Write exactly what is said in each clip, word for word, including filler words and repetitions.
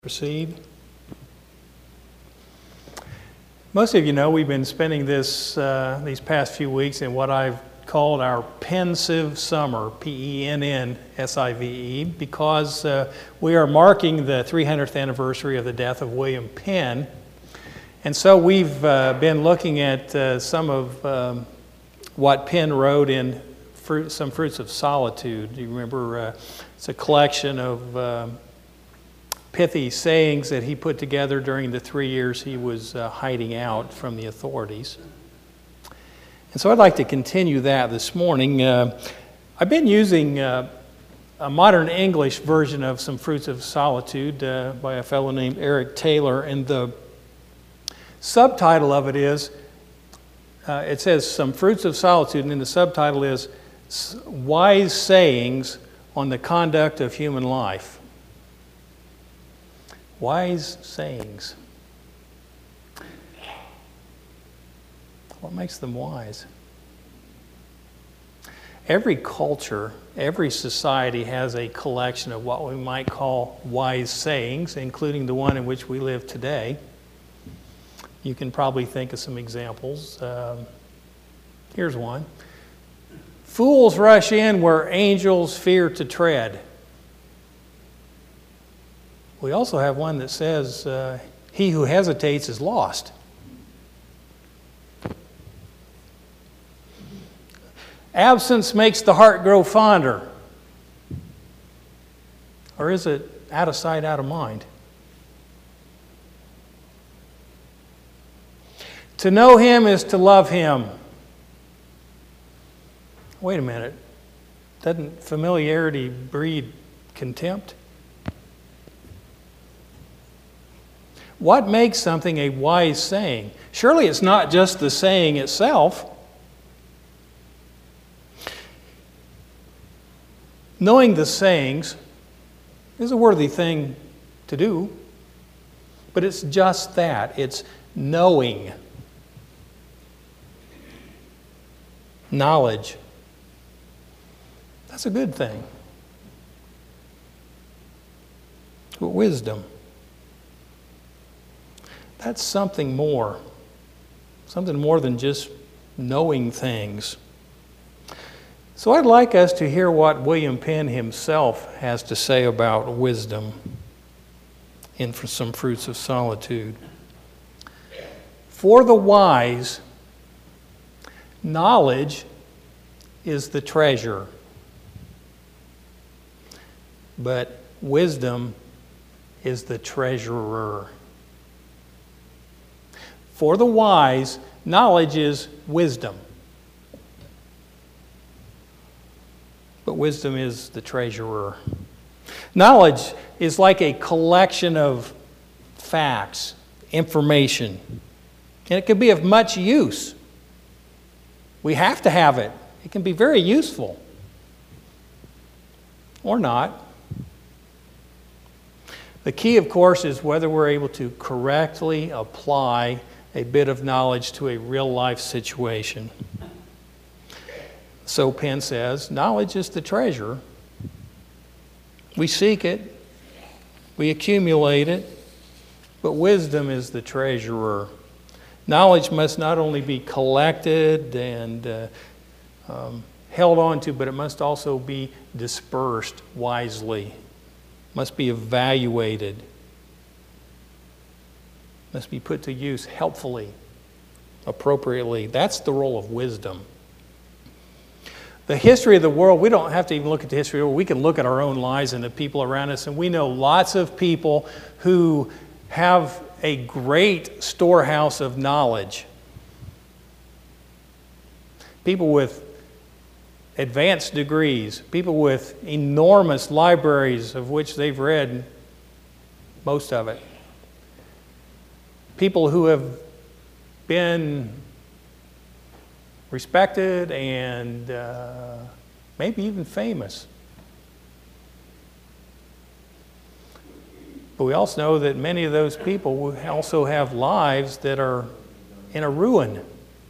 Proceed. Most of you know we've been spending this uh, these past few weeks in what I've called our Pensive Summer, P E N N S I V E, because uh, we are marking the three hundredth anniversary of the death of William Penn. And so we've uh, been looking at uh, some of um, what Penn wrote in fruit, Some Fruits of Solitude. You remember uh, it's a collection of uh, pithy sayings that he put together during the three years he was uh, hiding out from the authorities. And so I'd like to continue that this morning. Uh, I've been using uh, a modern English version of Some Fruits of Solitude uh, by a fellow named Eric Taylor, and the subtitle of it is, uh, it says Some Fruits of Solitude, and then the subtitle is Wise Sayings on the Conduct of Human Life. Wise sayings. What makes them wise? Every culture, every society has a collection of what we might call wise sayings, including the one in which we live today. You can probably think of some examples. Um, here's one. Fools rush in where angels fear to tread. We also have one that says, uh, he who hesitates is lost. Absence makes the heart grow fonder. Or is it out of sight, out of mind? To know him is to love him. Wait a minute. Doesn't familiarity breed contempt? What makes something a wise saying? Surely it's not just the saying itself. Knowing the sayings is a worthy thing to do, but it's just that. It's knowing. Knowledge. That's a good thing. But wisdom. That's something more. Something more than just knowing things. So I'd like us to hear what William Penn himself has to say about wisdom in Some Fruits of Solitude. For the wise, knowledge is the treasure, but wisdom is the treasurer. For the wise, knowledge is wisdom. But wisdom is the treasurer. Knowledge is like a collection of facts, information. And it can be of much use. We have to have it. It can be very useful. Or not. The key, of course, is whether we're able to correctly apply a bit of knowledge to a real-life situation. So Penn says, knowledge is the treasure. We seek it, we accumulate it, but wisdom is the treasurer. Knowledge must not only be collected and uh, um, held on to, but it must also be dispersed wisely, must be evaluated, must be put to use helpfully, appropriately. That's the role of wisdom. The history of the world, we don't have to even look at the history of the world. We can look at our own lives and the people around us, and we know lots of people who have a great storehouse of knowledge. People with advanced degrees, people with enormous libraries of which they've read most of it. People who have been respected and uh, maybe even famous. But we also know that many of those people also have lives that are in a ruin.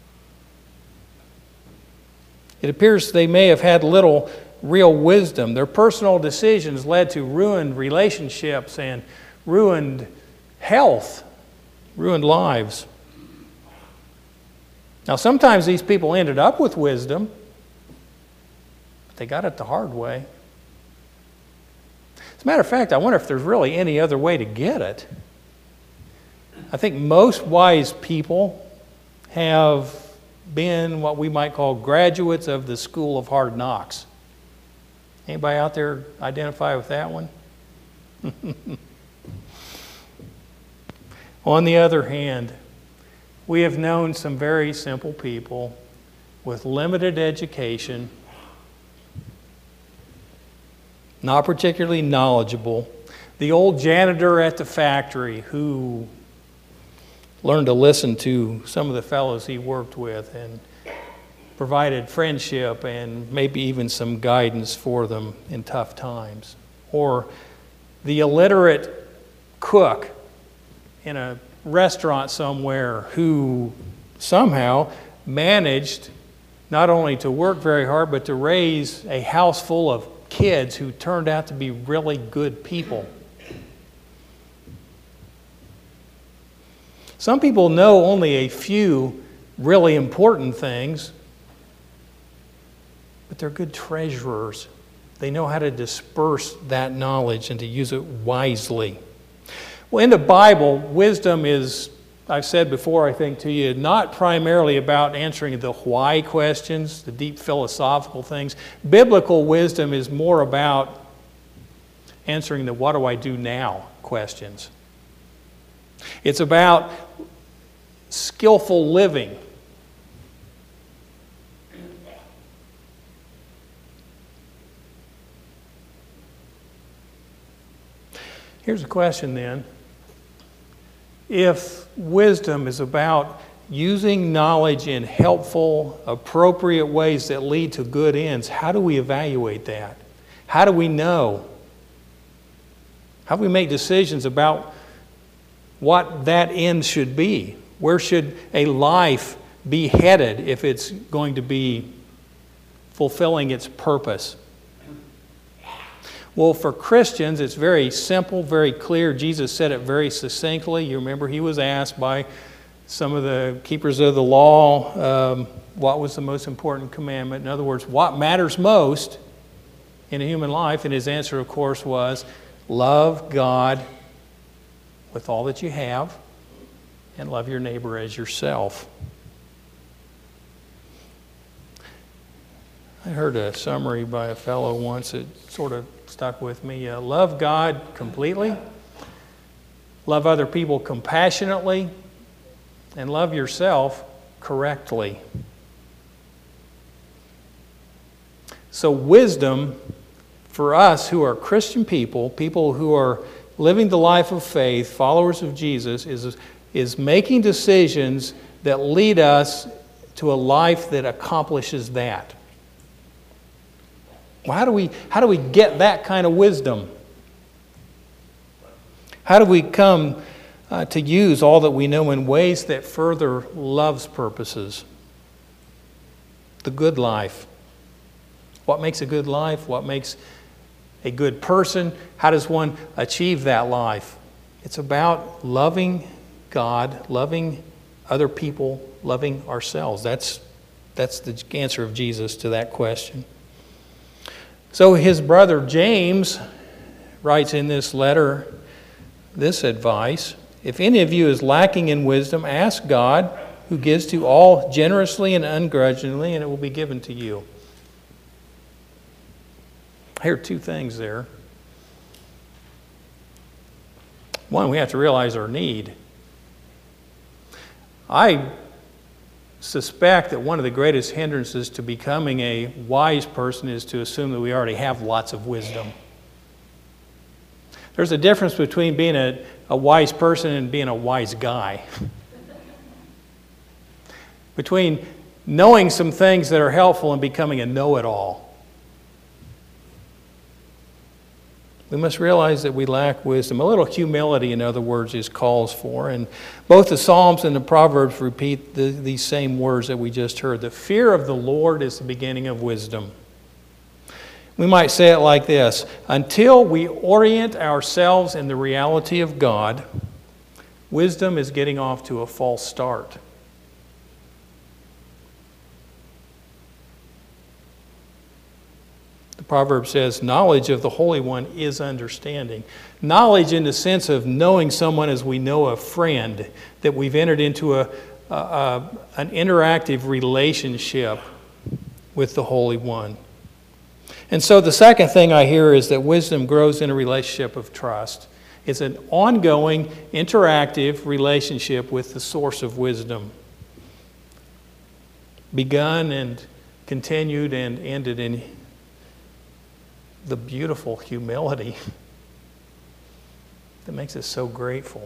It appears they may have had little real wisdom. Their personal decisions led to ruined relationships and ruined health, ruined lives. Now, sometimes these people ended up with wisdom, but they got it the hard way. As a matter of fact, I wonder if there's really any other way to get it. I think most wise people have been what we might call graduates of the school of hard knocks. Anybody out there identify with that one? On the other hand, we have known some very simple people with limited education, not particularly knowledgeable. The old janitor at the factory who learned to listen to some of the fellows he worked with and provided friendship and maybe even some guidance for them in tough times. Or the illiterate cook in a restaurant somewhere who somehow managed not only to work very hard but to raise a house full of kids who turned out to be really good people. Some people know only a few really important things, but they're good treasurers. They know how to disperse that knowledge and to use it wisely. Well, in the Bible, wisdom is, I've said before, I think to you, not primarily about answering the why questions, the deep philosophical things. Biblical wisdom is more about answering the what do I do now questions. It's about skillful living. Here's a question then. If wisdom is about using knowledge in helpful, appropriate ways that lead to good ends, how do we evaluate that? How do we know? How do we make decisions about what that end should be? Where should a life be headed if it's going to be fulfilling its purpose? Well, for Christians, it's very simple, very clear. Jesus said it very succinctly. You remember he was asked by some of the keepers of the law um, what was the most important commandment. In other words, what matters most in a human life? And his answer, of course, was love God with all that you have and love your neighbor as yourself. I heard a summary by a fellow once that sort of stuck with me. Uh, love God completely, love other people compassionately, and love yourself correctly. So wisdom for us who are Christian people, people who are living the life of faith, followers of Jesus, is, is making decisions that lead us to a life that accomplishes that. Well, how do we, how do we get that kind of wisdom? How do we come uh, to use all that we know in ways that further love's purposes? The good life. What makes a good life? What makes a good person? How does one achieve that life? It's about loving God, loving other people, loving ourselves. That's, that's the answer of Jesus to that question. So his brother James writes in this letter this advice: if any of you is lacking in wisdom, ask God, who gives to all generously and ungrudgingly, and it will be given to you. I hear two things there. One, we have to realize our need. I suspect that one of the greatest hindrances to becoming a wise person is to assume that we already have lots of wisdom. There's a difference between being a, a wise person and being a wise guy. Between knowing some things that are helpful and becoming a know-it-all. We must realize that we lack wisdom. A little humility, in other words, is calls for. And both the Psalms and the Proverbs repeat the, these same words that we just heard. The fear of the Lord is the beginning of wisdom. We might say it like this: until we orient ourselves in the reality of God, wisdom is getting off to a false start. The proverb says, knowledge of the Holy One is understanding. Knowledge in the sense of knowing someone as we know a friend, that we've entered into a, a, a an interactive relationship with the Holy One. And so the second thing I hear is that wisdom grows in a relationship of trust. It's an ongoing, interactive relationship with the source of wisdom, begun and continued and ended in the beautiful humility that makes us so grateful.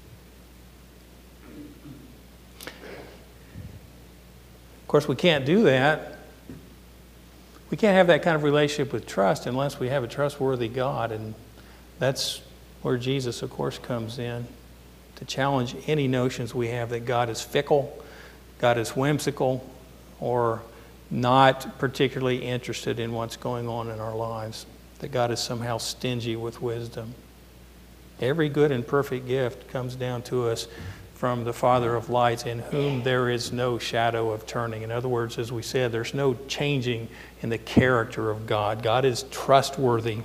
Of course, we can't do that. We can't have that kind of relationship with trust unless we have a trustworthy God, and that's where Jesus, of course, comes in to challenge any notions we have that God is fickle, God is whimsical, or not particularly interested in what's going on in our lives, that God is somehow stingy with wisdom. Every good and perfect gift comes down to us from the Father of lights, in whom there is no shadow of turning. In other words, as we said, there's no changing in the character of God. God is trustworthy.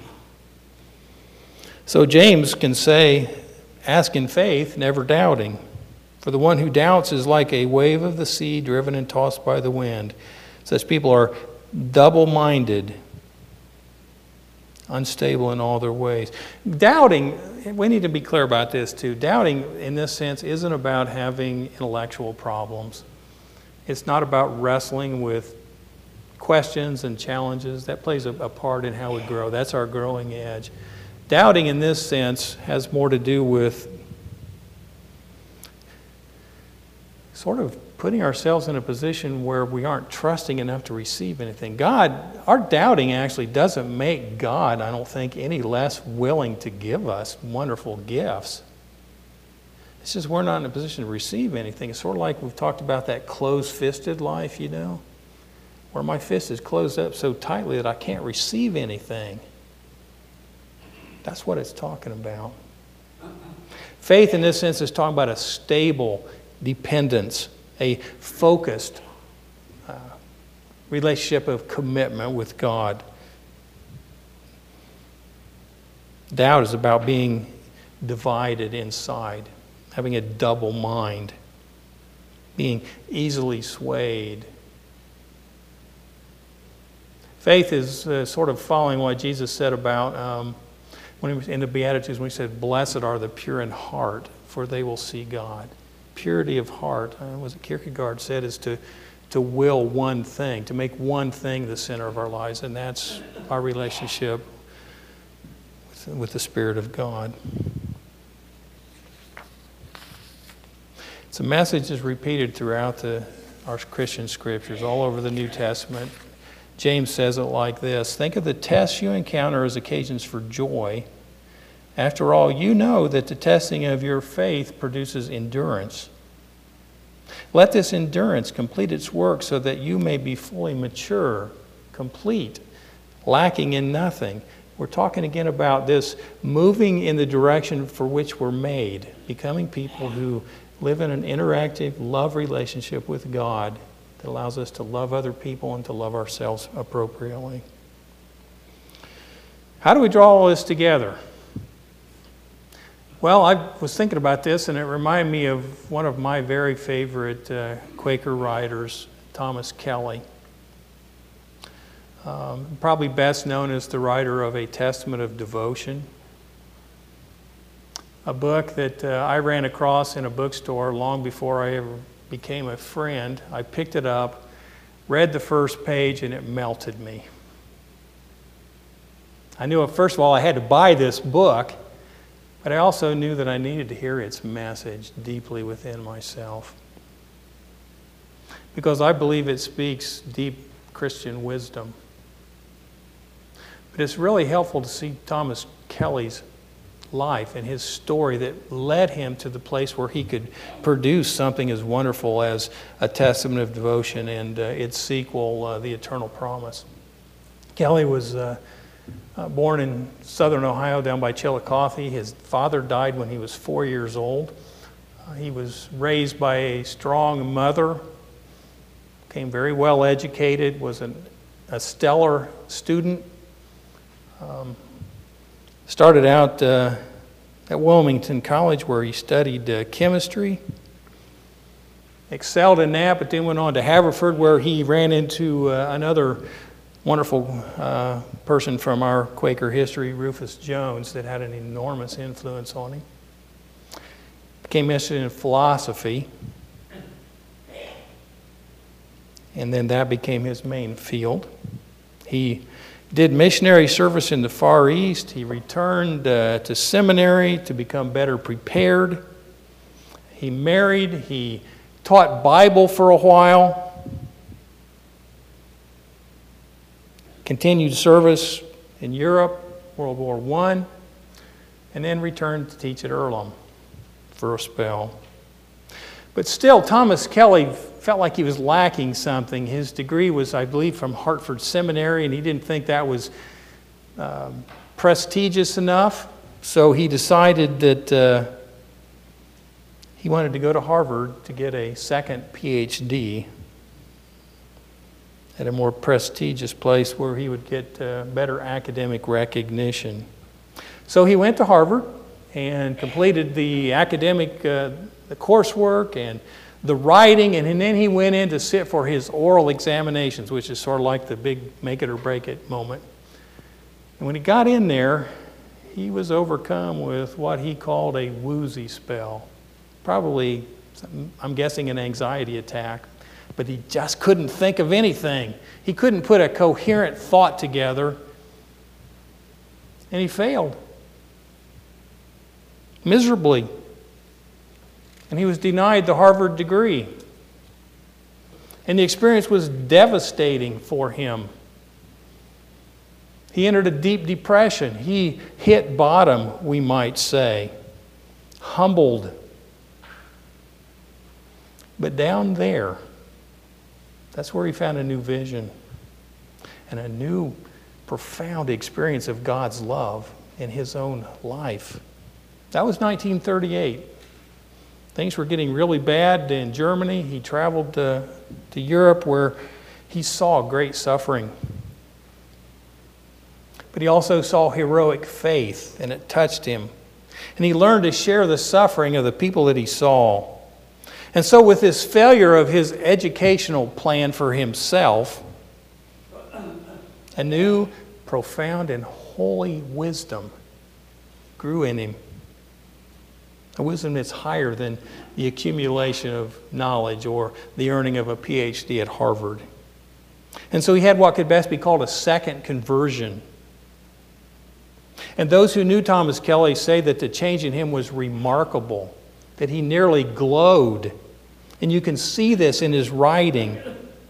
So James can say, ask in faith, never doubting. For the one who doubts is like a wave of the sea driven and tossed by the wind. Such people are double-minded, unstable in all their ways. Doubting, we need to be clear about this too. Doubting, in this sense, isn't about having intellectual problems. It's not about wrestling with questions and challenges. That plays a, a part in how we grow. That's our growing edge. Doubting, in this sense, has more to do with sort of putting ourselves in a position where we aren't trusting enough to receive anything. God, our doubting actually doesn't make God, I don't think, any less willing to give us wonderful gifts. It's just we're not in a position to receive anything. It's sort of like we've talked about that closed-fisted life, you know, where my fist is closed up so tightly that I can't receive anything. That's what it's talking about. Faith, in this sense, is talking about a stable dependence, a focused uh, relationship of commitment with God. Doubt is about being divided inside, having a double mind, being easily swayed. Faith is uh, sort of following what Jesus said about um, when he was in the Beatitudes, when he said, "Blessed are the pure in heart, for they will see God." Purity of heart, uh, was it Kierkegaard said, is to, to will one thing, to make one thing the center of our lives, and that's our relationship with, with the Spirit of God. It's a message that's repeated throughout the, our Christian scriptures, all over the New Testament. James says it like this: think of the tests you encounter as occasions for joy. After all, you know that the testing of your faith produces endurance. Let this endurance complete its work so that you may be fully mature, complete, lacking in nothing. We're talking again about this moving in the direction for which we're made, becoming people who live in an interactive love relationship with God that allows us to love other people and to love ourselves appropriately. How do we draw all this together? Well, I was thinking about this, and it reminded me of one of my very favorite uh, Quaker writers, Thomas Kelly. Um, probably best known as the writer of A Testament of Devotion, a book that uh, I ran across in a bookstore long before I ever became a friend. I picked it up, read the first page, and it melted me. I knew, first of all, I had to buy this book, but I also knew that I needed to hear its message deeply within myself, because I believe it speaks deep Christian wisdom. But it's really helpful to see Thomas Kelly's life and his story that led him to the place where he could produce something as wonderful as A Testament of Devotion and uh, its sequel, uh, The Eternal Promise. Kelly was uh, uh, born in southern Ohio down by Chillicothe. His father died when he was four years old. Uh, he was raised by a strong mother, became very well educated, was an, a stellar student. Um, started out uh, at Wilmington College where he studied uh, chemistry. Excelled in that, but then went on to Haverford where he ran into uh, another wonderful uh, person from our Quaker history, Rufus Jones, that had an enormous influence on him. Became interested in philosophy, and then that became his main field. He did missionary service in the Far East. He returned uh, to seminary to become better prepared. He married. He taught Bible for a while. Continued service in Europe, World War One, and then returned to teach at Earlham for a spell. But still, Thomas Kelly felt like he was lacking something. His degree was, I believe, from Hartford Seminary, and he didn't think that was um, prestigious enough. So he decided that uh, he wanted to go to Harvard to get a second P H D at a more prestigious place where he would get uh, better academic recognition. So he went to Harvard and completed the academic uh, the coursework and the writing, and, and then he went in to sit for his oral examinations, which is sort of like the big make it or break it moment. And when he got in there, he was overcome with what he called a woozy spell. Probably, I'm guessing, an anxiety attack, but he just couldn't think of anything. He couldn't put a coherent thought together, and he failed miserably. And he was denied the Harvard degree. And the experience was devastating for him. He entered a deep depression. He hit bottom, we might say. Humbled. But down there, that's where he found a new vision and a new profound experience of God's love in his own life. That was nineteen thirty-eight. Things were getting really bad in Germany. He traveled to, to Europe where he saw great suffering. But he also saw heroic faith, and it touched him. And he learned to share the suffering of the people that he saw. And so with this failure of his educational plan for himself, a new, profound, and holy wisdom grew in him. A wisdom that's higher than the accumulation of knowledge or the earning of a P H D at Harvard. And so he had what could best be called a second conversion. And those who knew Thomas Kelly say that the change in him was remarkable, that he nearly glowed. And you can see this in his writing.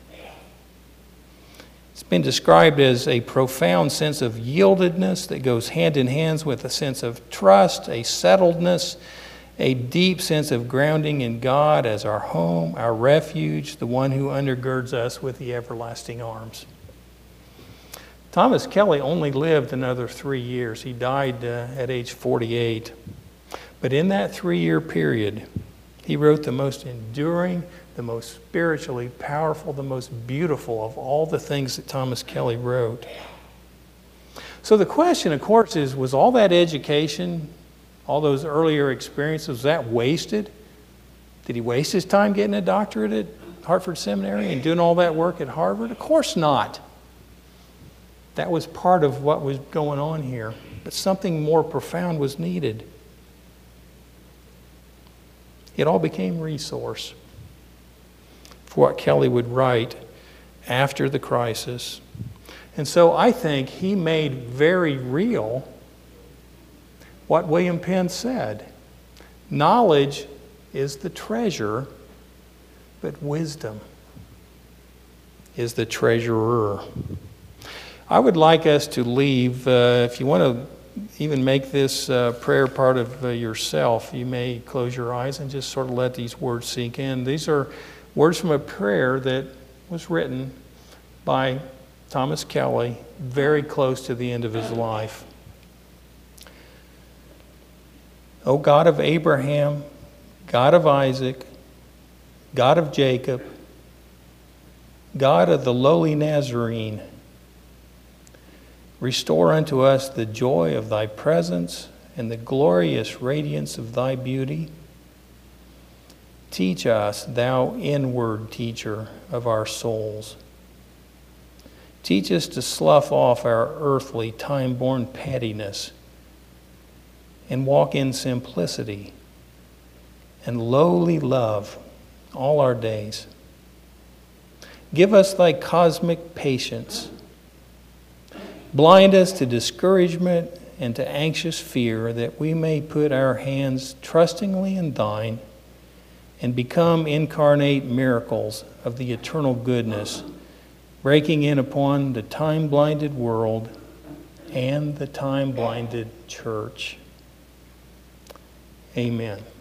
It's been described as a profound sense of yieldedness that goes hand in hand with a sense of trust, a settledness, a deep sense of grounding in God as our home, our refuge, the one who undergirds us with the everlasting arms. Thomas Kelly only lived another three years. He died uh, at age forty-eight. But in that three-year period, he wrote the most enduring, the most spiritually powerful, the most beautiful of all the things that Thomas Kelly wrote. So the question, of course, is, was all that education, all those earlier experiences, was that wasted? Did he waste his time getting a doctorate at Hartford Seminary and doing all that work at Harvard? Of course not. That was part of what was going on here. But something more profound was needed. It all became resource for what Kelly would write after the crisis. And so I think he made very real what William Penn said. Knowledge is the treasure, but wisdom is the treasurer. I would like us to leave, uh, if you want to even make this uh, prayer part of uh, yourself, you may close your eyes and just sort of let these words sink in. These are words from a prayer that was written by Thomas Kelly, very close to the end of his life. O God of Abraham, God of Isaac, God of Jacob, God of the lowly Nazarene, restore unto us the joy of thy presence and the glorious radiance of thy beauty. Teach us, thou inward teacher of our souls. Teach us to slough off our earthly, time-born pettiness and walk in simplicity and lowly love all our days. Give us thy cosmic patience. Blind us to discouragement and to anxious fear, that we may put our hands trustingly in thine and become incarnate miracles of the eternal goodness, breaking in upon the time-blinded world and the time-blinded church. Amen.